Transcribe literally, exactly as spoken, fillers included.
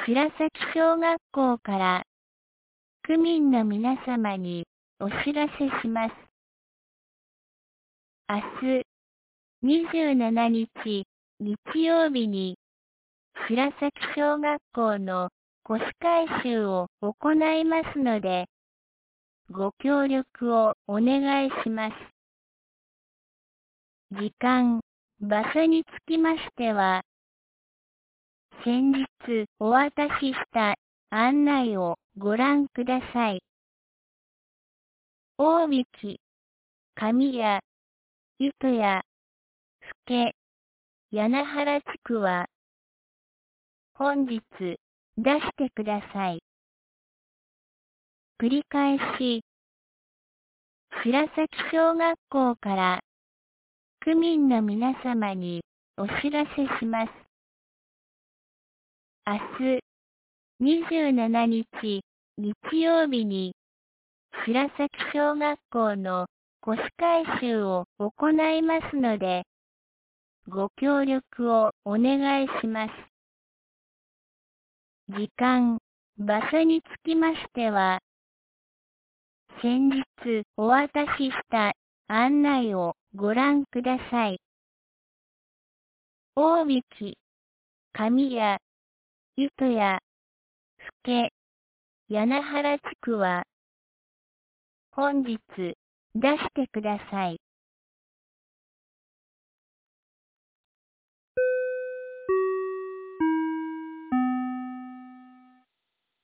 白崎小学校から区民の皆様にお知らせします。明日にじゅうしちにち日曜日に白崎小学校の古紙回収を行いますので、ご協力をお願いします。時間、場所につきましては、先日お渡しした案内をご覧ください。大引、神谷、糸谷、助、柳原地区は、本日出してください。繰り返し、白崎小学校から区民の皆様にお知らせします。明日にじゅうしちにち日曜日に白崎小学校の古紙回収を行いますので、ご協力をお願いします。時間、場所につきましては、先日お渡しした案内をご覧ください。大引、神谷、糸谷、助、柳原地区は、本日出してください。